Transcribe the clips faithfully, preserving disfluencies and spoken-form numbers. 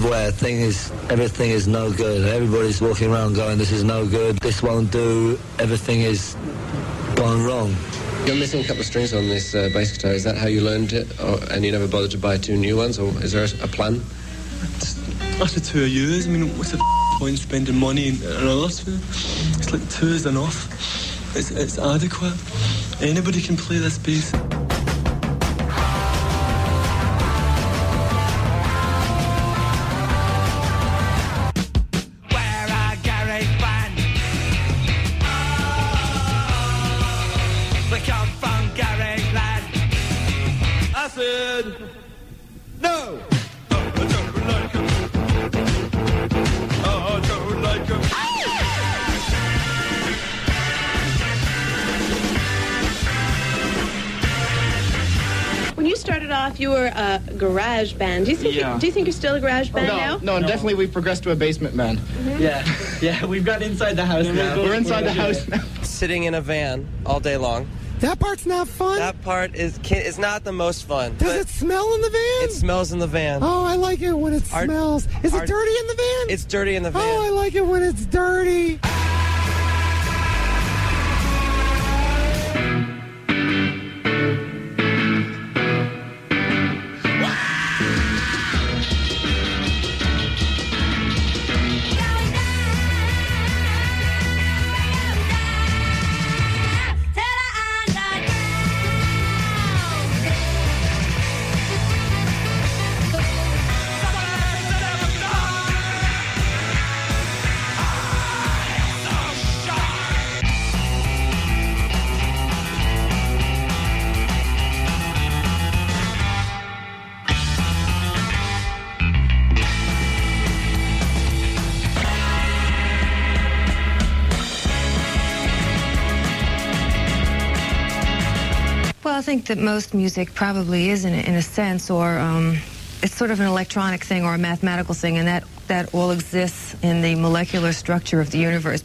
everywhere thing is, everything is no good. Everybody's walking around going, this is no good, this won't do, everything is gone wrong. You're missing a couple of strings on this uh, bass guitar. Is that how you learned it? Or, and you never bothered to buy two new ones? Or is there a, a plan? After two years, I mean, what's the f- point spending money and another two? It's like two is enough. It's, it's adequate. Anybody can play this bass. You were a garage band. Do you think? Yeah. You, do you think you're still a garage band no, now? No, no, definitely we've progressed to a basement band. Mm-hmm. Yeah, yeah, we've got inside the house now. We're inside the house now. Sitting in a van all day long. That part's not fun. That part is is not the most fun. Does it smell in the van? It smells in the van. Oh, I like it when it our, smells. Is our, it dirty in the van? It's dirty in the van. Oh, I like it when it's dirty. I think that most music probably is in a, in a sense, or um, it's sort of an electronic thing or a mathematical thing, and that, that all exists in the molecular structure of the universe.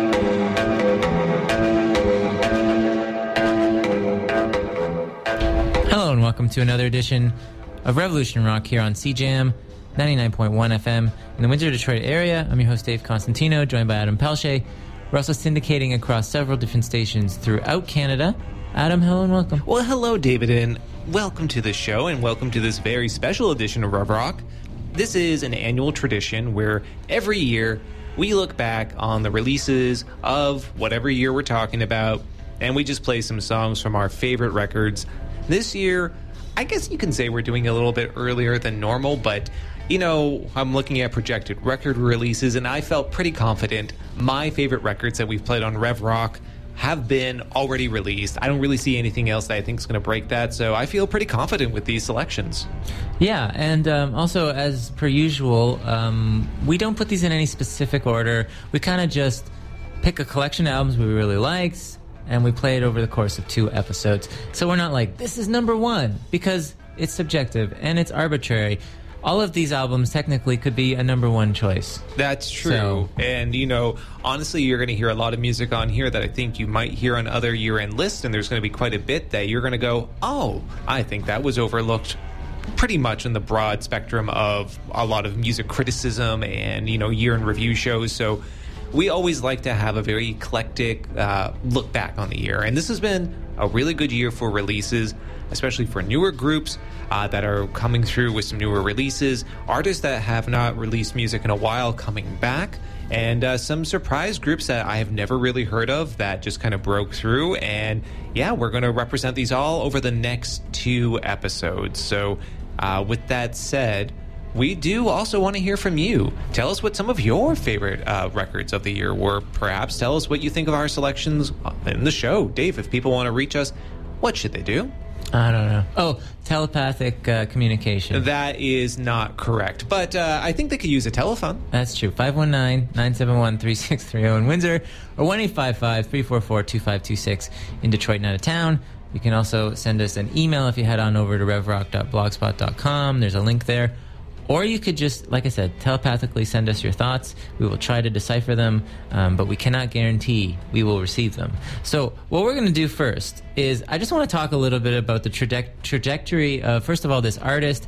Hello and welcome to another edition of Revolution Rock here on C Jam ninety-nine point one F M in the Windsor, Detroit area. I'm your host Dave Constantino, joined by Adam Pelche. We're also syndicating across several different stations throughout Canada. Adam, hello and welcome. Well, hello, David, and welcome to the show, and welcome to this very special edition of Rev Rock. This is an annual tradition where every year we look back on the releases of whatever year we're talking about, and we just play some songs from our favorite records. This year, I guess you can say we're doing a little bit earlier than normal, but, you know, I'm looking at projected record releases, and I felt pretty confident my favorite records that we've played on Rev Rock have been already released. I don't really see anything else that I think is going to break that, so I feel pretty confident with these selections. Yeah, and um, also, as per usual, um, we don't put these in any specific order. We kind of just pick a collection of albums we really liked, and we play it over the course of two episodes. So we're not like, this is number one, because it's subjective and it's arbitrary. All of these albums technically could be a number one choice. That's true. So, and, you know, honestly, you're going to hear a lot of music on here that I think you might hear on other year-end lists, and there's going to be quite a bit that you're going to go, oh, I think that was overlooked pretty much in the broad spectrum of a lot of music criticism and, you know, year-end review shows. So we always like to have a very eclectic uh, look back on the year. And this has been a really good year for releases, especially for newer groups uh, that are coming through with some newer releases, artists that have not released music in a while coming back, and uh, some surprise groups that I have never really heard of that just kind of broke through. And yeah, we're going to represent these all over the next two episodes. So uh, with that said, we do also want to hear from you. Tell us what some of your favorite uh, records of the year were. Perhaps tell us what you think of our selections in the show. Dave, if people want to reach us, what should they do? I don't know. Oh, telepathic uh, communication. That is not correct. But uh, I think they could use a telephone. That's true. five one nine, nine seven one, three six three zero in Windsor, or one eight five five, three four four, two five two six in Detroit and out of town. You can also send us an email if you head on over to rev rock dot blogspot dot com. There's a link there. Or you could just, like I said, telepathically send us your thoughts. We will try to decipher them, um, but we cannot guarantee we will receive them. So what we're going to do first is I just want to talk a little bit about the traje- trajectory of, first of all, this artist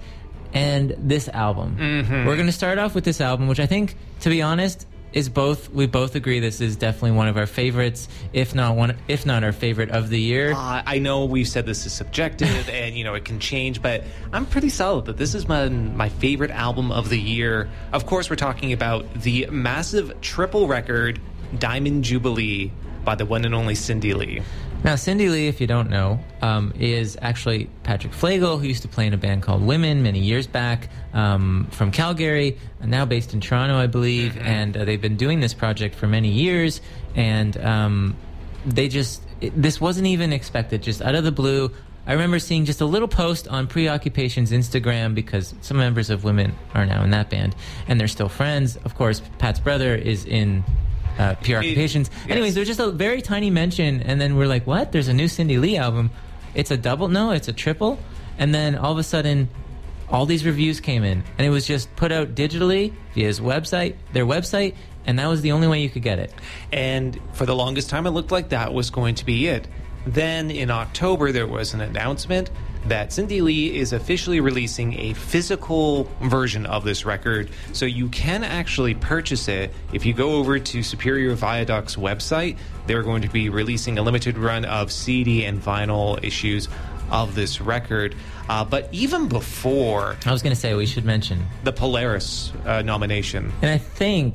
and this album. Mm-hmm. We're going to start off with this album, which I think, to be honest, is both. We both agree this is definitely one of our favorites, if not one, if not our favorite of the year. Uh, I know we've said this is subjective, and you know it can change, but I'm pretty solid that this is my my favorite album of the year. Of course, we're talking about the massive triple record Diamond Jubilee by the one and only Cindy Lee. Now, Cindy Lee, if you don't know, um, is actually Patrick Flegel, who used to play in a band called Women many years back, um, from Calgary, now based in Toronto, I believe, mm-hmm. and uh, they've been doing this project for many years, and um, they just, it, this wasn't even expected, just out of the blue. I remember seeing just a little post on Preoccupation's Instagram, because some members of Women are now in that band, and they're still friends. Of course, Pat's brother is in Uh, Preoccupations. Yes. Anyways, there's just a very tiny mention, and then we're like, what? There's a new Cindy Lee album. It's a double? No, it's a triple. And then all of a sudden, all these reviews came in, and it was just put out digitally via his website, their website, and that was the only way you could get it. And for the longest time, it looked like that was going to be it. Then in October, there was an announcement that Cindy Lee is officially releasing a physical version of this record, so you can actually purchase it. If you go over to Superior Viaduct's website, they're going to be releasing a limited run of C D and vinyl issues of this record. Uh, but even before... I was going to say, we should mention... the Polaris uh, nomination. And I think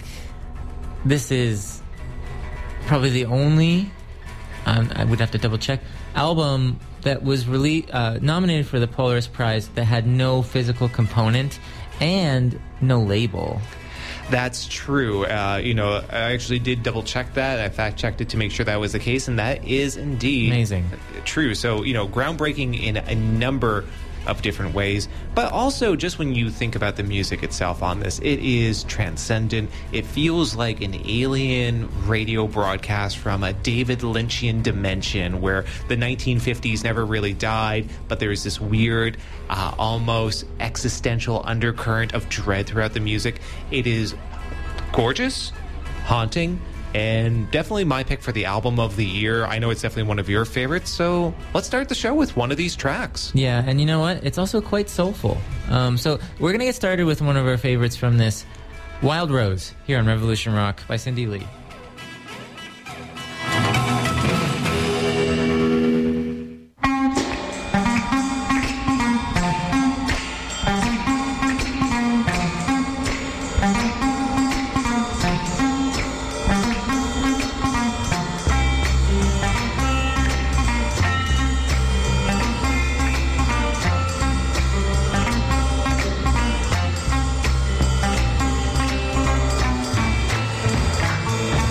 this is probably the only... Um, I would have to double check... album that was rele- uh, nominated for the Polaris Prize that had no physical component and no label. That's true. Uh, you know, I actually did double check that. I fact checked it to make sure that was the case, and that is indeed amazing. True. So, you know, groundbreaking in a number of different ways, but also just when you think about the music itself on this, it is transcendent. It feels like an alien radio broadcast from a David Lynchian dimension where the nineteen fifties never really died, but there's this weird, uh, almost existential undercurrent of dread throughout the music. It is gorgeous, haunting, and definitely my pick for the album of the year. I know it's definitely one of your favorites, so let's start the show with one of these tracks. Yeah, and you know what? It's also quite soulful. Um, so we're going to get started with one of our favorites from this, Wild Rose, here on Revolution Rock by Cindy Lee. Thank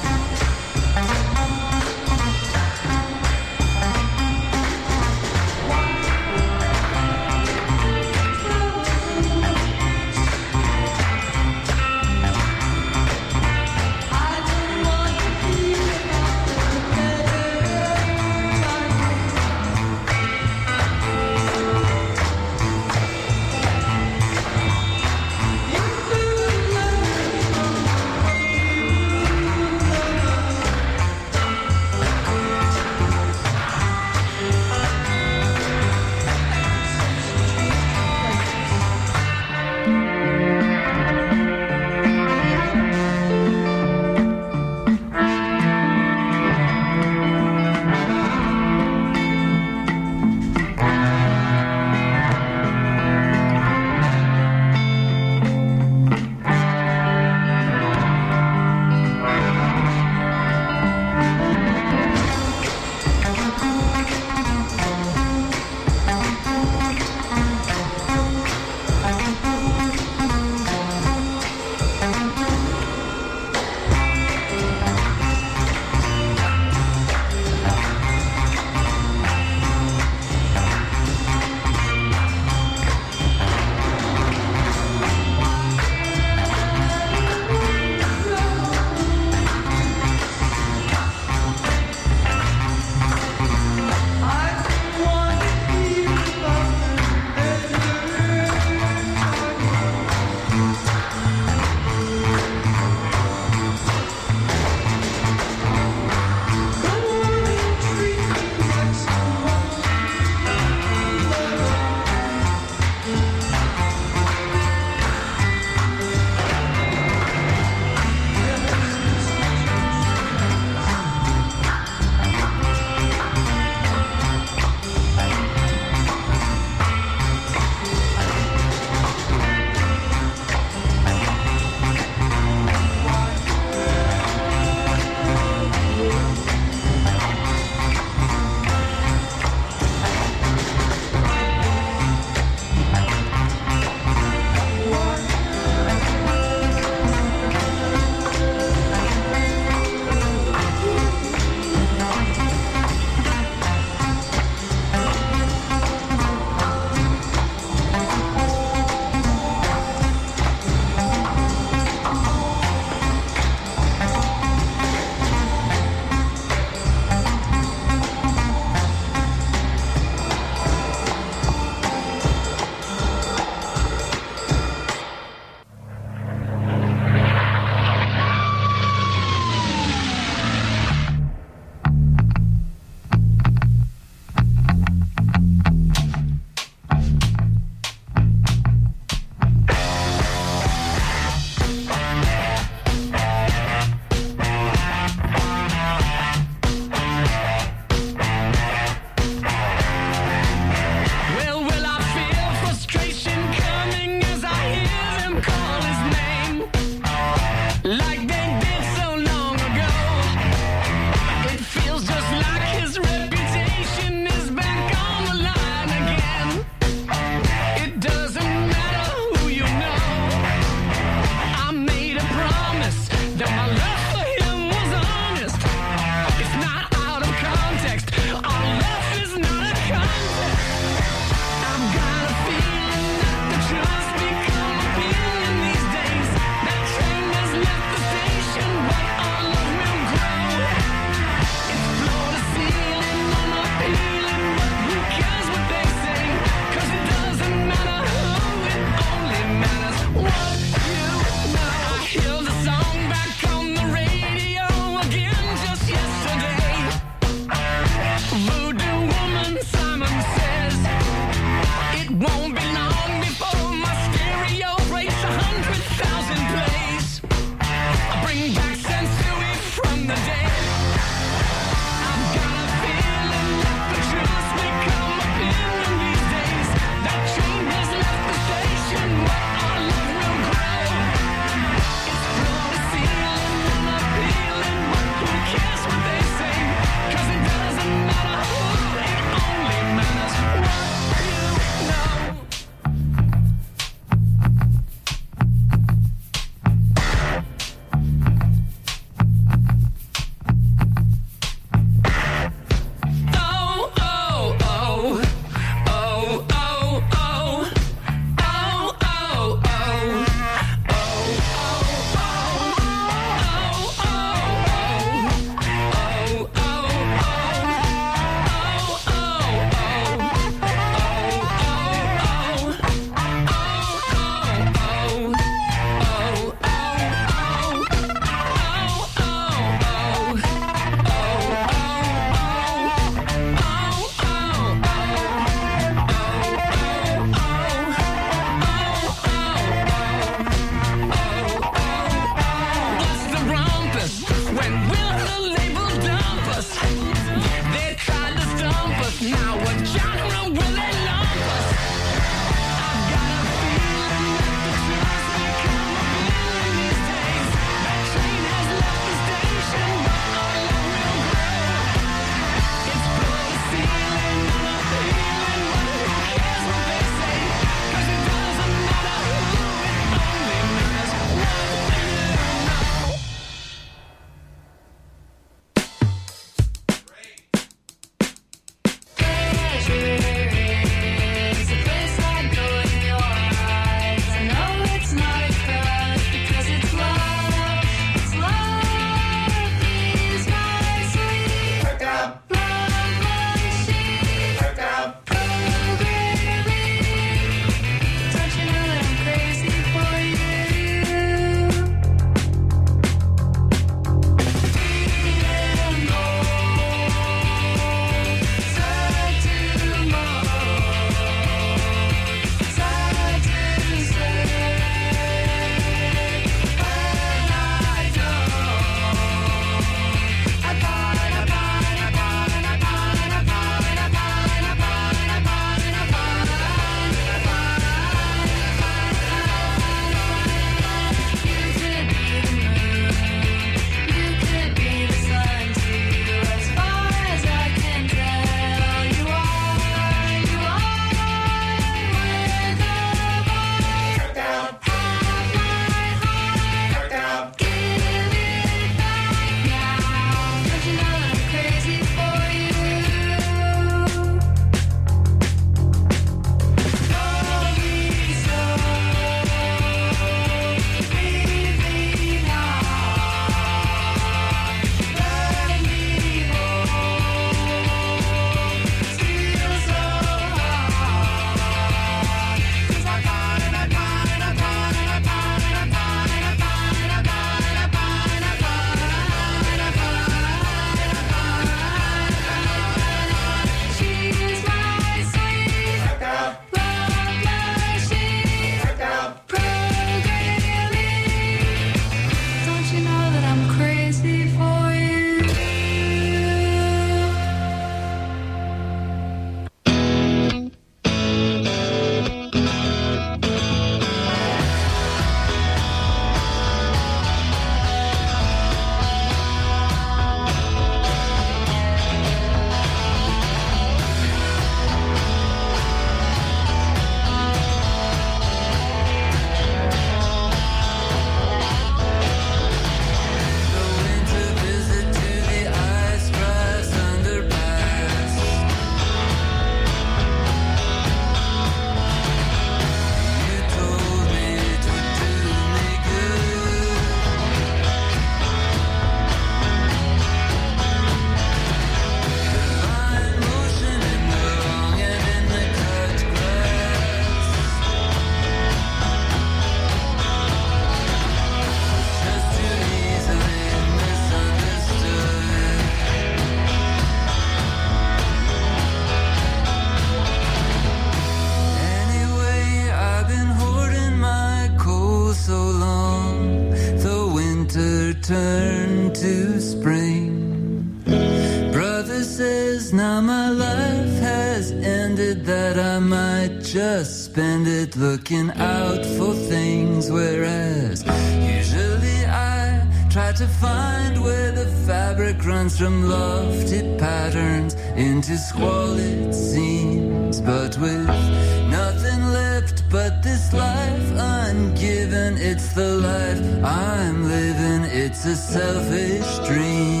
return to spring. Brother says now my life has ended, that I might just spend it looking out for things, whereas usually I try to find where the fabric runs from lofty patterns into squalid seams. But with nothing left but this life ungiven, it's the life I'm living, it's a selfish dream.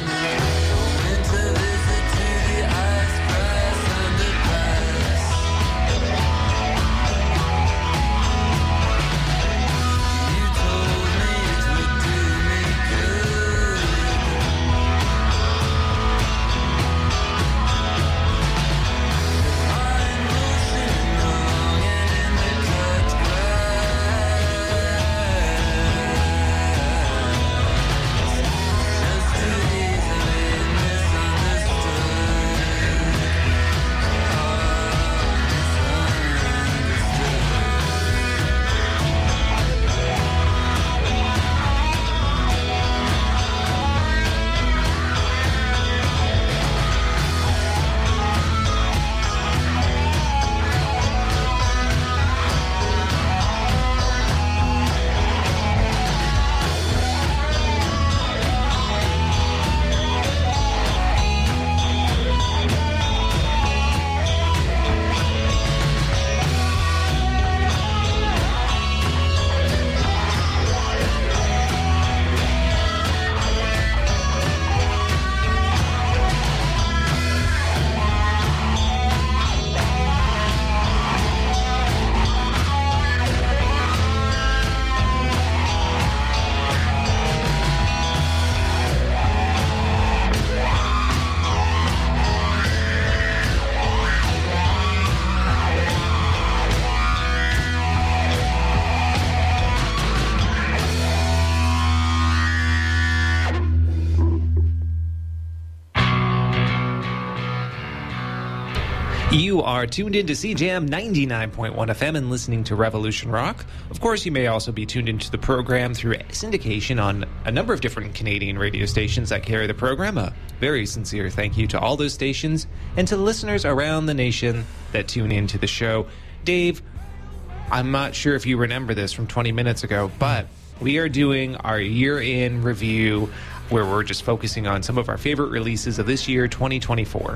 You are tuned in to C J M ninety-nine point one F M and listening to Revolution Rock. Of course, you may also be tuned into the program through syndication on a number of different Canadian radio stations that carry the program. A very sincere thank you to all those stations and to the listeners around the nation that tune in to the show. Dave, I'm not sure if you remember this from twenty minutes ago, but we are doing our year-in review where we're just focusing on some of our favorite releases of this year, twenty twenty-four.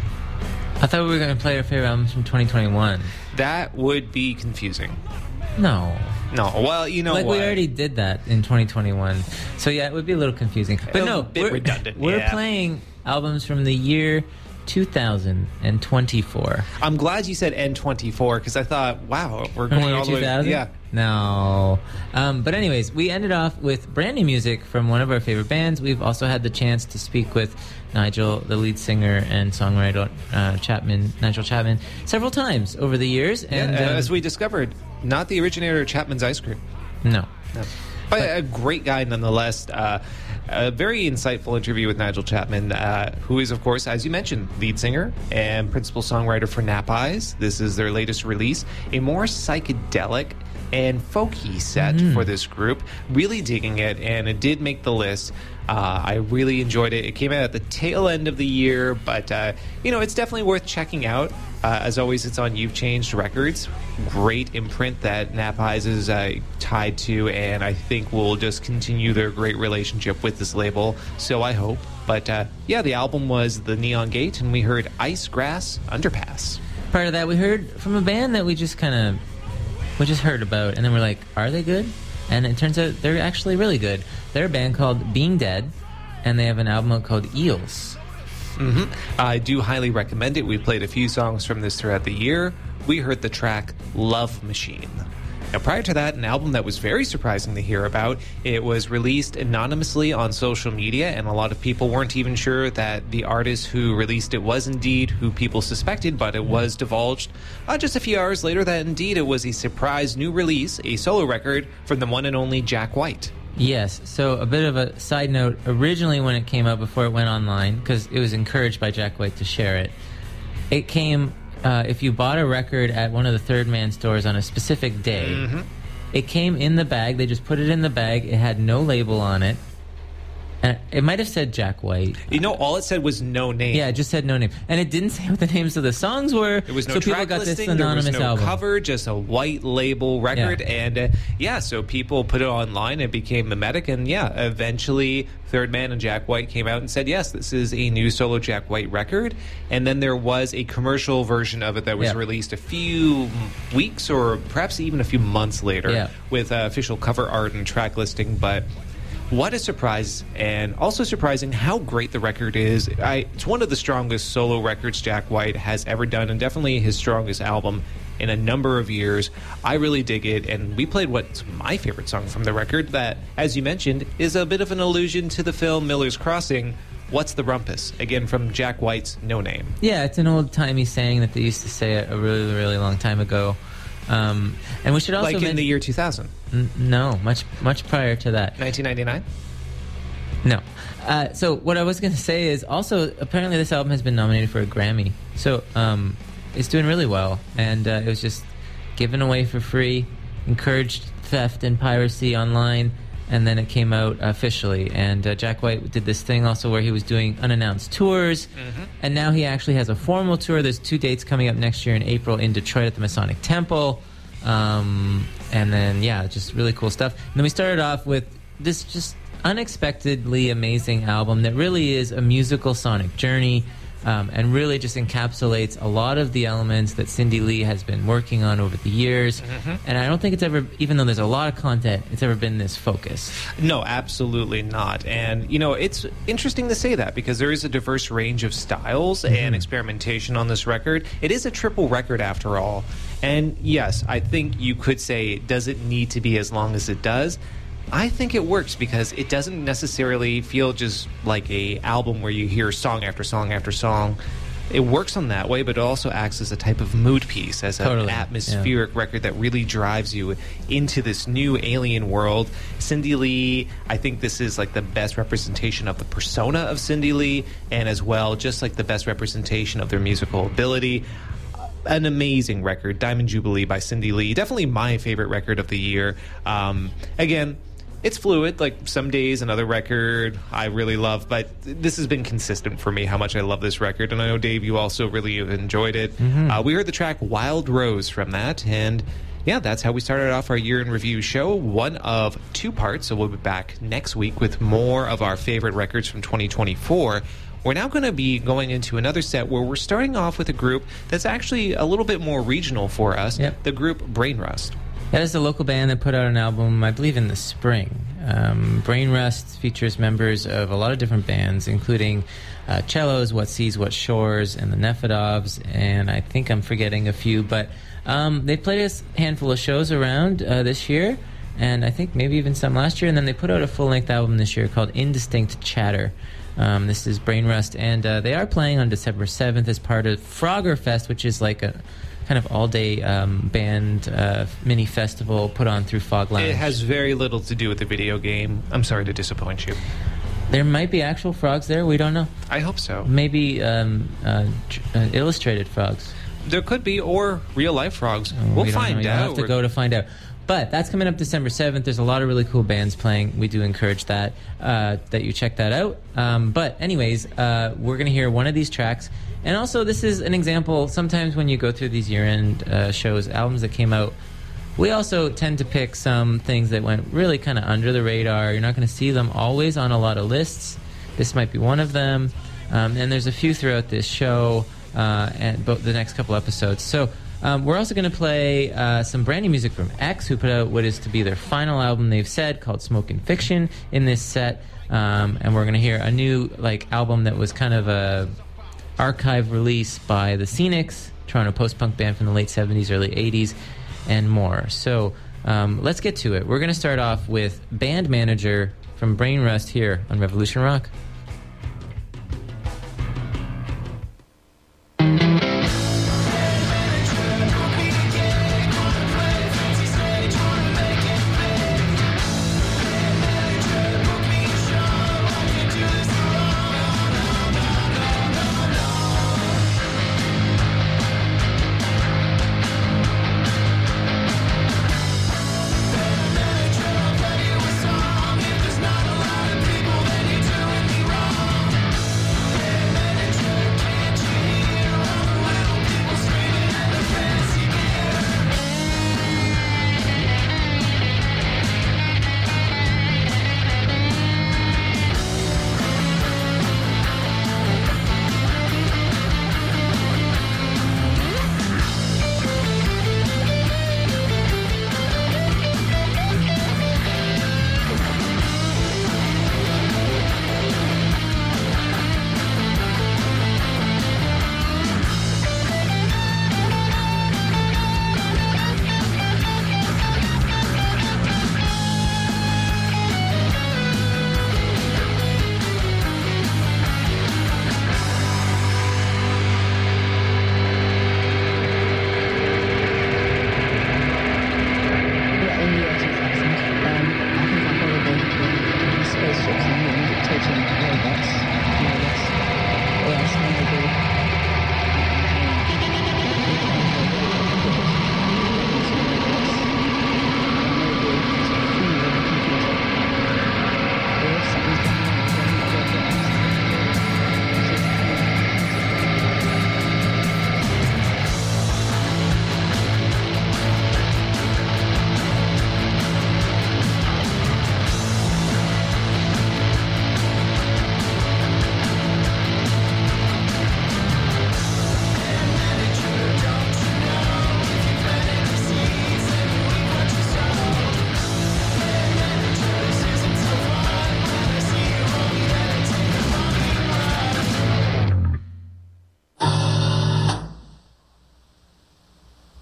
I thought we were going to play our favorite albums from twenty twenty-one. That would be confusing. No. No, well, you know like what? we already did that in twenty twenty-one. So yeah, it would be a little confusing. But a no, bit we're, redundant. We're yeah. playing albums from the year two thousand twenty-four. I'm glad you said N twenty-four because I thought, wow, we're From going the year all the two way. thousand? Yeah. No. Um, but anyways, we ended off with brand new music from one of our favorite bands. We've also had the chance to speak with Nigel, the lead singer and songwriter, uh, Chapman, Nigel Chapman, several times over the years. And yeah, um, as we discovered, not the originator of Chapman's Ice Cream. No. No. But, but a great guy nonetheless. Uh, a very insightful interview with Nigel Chapman, uh, who is, of course, as you mentioned, lead singer and principal songwriter for Nap Eyes. This is their latest release, a more psychedelic and folky set mm. for this group. Really digging it, and it did make the list. Uh, I really enjoyed it. It came out at the tail end of the year, but, uh, you know, it's definitely worth checking out. Uh, as always, it's on You've Changed Records. Great imprint that Nap Eyes is uh, tied to, and I think will just continue their great relationship with this label, so I hope. But, uh, yeah, the album was The Neon Gate, and we heard Ice Grass Underpass. Part of that, we heard from a band that we just kind of, we just heard about, and then we're like, are they good? And it turns out they're actually really good. They're a band called Being Dead, and they have an album called Eels. Mm-hmm. I do highly recommend it. We played a few songs from this throughout the year. We heard the track Love Machine. Now, prior to that, an album that was very surprising to hear about. It was released anonymously on social media, and a lot of people weren't even sure that the artist who released it was indeed who people suspected, but it was divulged uh, just a few hours later that indeed it was a surprise new release, a solo record from the one and only Jack White. Yes, so a bit of a side note. Originally when it came out, before it went online, because it was encouraged by Jack White to share it, it came... Uh, if you bought a record at one of the Third Man stores on a specific day, mm-hmm. it came in the bag. They just put it in the bag. It had no label on it. And it might have said Jack White. You know, all it said was no name. Yeah, it just said no name. And it didn't say what the names of the songs were. There was no so track people got this listing, anonymous there was no album. cover, just a white label record. Yeah. And uh, yeah, so people put it online. It became mimetic. And yeah, eventually Third Man and Jack White came out and said, yes, this is a new solo Jack White record. And then there was a commercial version of it that was Yeah. released a few weeks or perhaps even a few months later Yeah. with uh, official cover art and track listing. But what a surprise, and also surprising how great the record is. I, it's one of the strongest solo records Jack White has ever done, and definitely his strongest album in a number of years. I really dig it, and we played what's my favorite song from the record that, as you mentioned, is a bit of an allusion to the film Miller's Crossing, What's the Rumpus? Again, from Jack White's No Name. Yeah, it's an old-timey saying that they used to say a really, really long time ago. Um, and we should also Like in mention, the year two thousand? N- no, much much prior to that. nineteen ninety-nine? No. Uh, so what I was going to say is also, apparently this album has been nominated for a Grammy. So um, it's doing really well. And uh, it was just given away for free, encouraged theft and piracy online, and then it came out officially. And uh, Jack White did this thing also where he was doing unannounced tours, Mm-hmm. and now he actually has a formal tour. There's two dates coming up next year in April in Detroit at the Masonic Temple. Um, and then, yeah, just really cool stuff. And then we started off with this just unexpectedly amazing album that really is a musical sonic journey. Um, and really just encapsulates a lot of the elements that Cindy Lee has been working on over the years. Mhm. And I don't think it's ever, even though there's a lot of content, it's ever been this focused. No, absolutely not. And, you know, it's interesting to say that because there is a diverse range of styles Mm-hmm. and experimentation on this record. It is a triple record after all. And yes, I think you could say, does it need to be as long as it does? I think it works because it doesn't necessarily feel just like a album where you hear song after song after song. It works on that way, but it also acts as a type of mood piece, as an Totally, atmospheric record that really drives you into this new alien world. Cindy Lee, I think this is like the best representation of the persona of Cindy Lee, and as well, just like the best representation of their musical ability. An amazing record, Diamond Jubilee by Cindy Lee. Definitely my favorite record of the year. Um, again, it's fluid, like some days another record I really love, but this has been consistent for me how much I love this record, and I know, Dave, you also really enjoyed it. Mhm. Uh, we heard the track Wild Rose from that, and yeah, that's how we started off our year in review show, one of two parts, so we'll be back next week with more of our favorite records from twenty twenty-four. We're now going to be going into another set where we're starting off with a group that's actually a little bit more regional for us, Yep. the group Brain Rust. That is a local band that put out an album, I believe, in the spring. Um, Brain Rust features members of a lot of different bands, including uh, Cellos, What Seas, What Shores, and the Nefedovs, and I think I'm forgetting a few, but um, they played a handful of shows around uh, this year, and I think maybe even some last year, and then they put out a full-length album this year called Indistinct Chatter. Um, this is Brain Rust, and uh, they are playing on December seventh as part of Frogger Fest, which is like a kind of all-day um, band uh, mini festival put on through Fog Lounge. It has very little to do with the video game. I'm sorry to disappoint you. There might be actual frogs there. We don't know. I hope so. Maybe um, uh, tr- uh, illustrated frogs. There could be, or real-life frogs. We'll We don't find know. You'll out. have to We're- go to find out. But that's coming up December seventh. There's a lot of really cool bands playing. We do encourage that, uh, that you check that out. Um, but anyways, uh, we're going to hear one of these tracks. And also, this is an example. Sometimes when you go through these year-end uh, shows, albums that came out, we also tend to pick some things that went really kind of under the radar. You're not going to see them always on a lot of lists. This might be one of them. Um, and there's a few throughout this show uh, and bo- the next couple episodes. So um, we're also going to play uh, some brand new music from X, who put out what is to be their final album, they've said, called Smokin' Fiction in this set. Um, and we're going to hear a new like album that was kind of a archive release by the Scenics, Toronto post-punk band from the late seventies, early eighties, and more. So um, let's get to it. We're going to start off with Band Manager from Brain Rust here on Revolution Rock.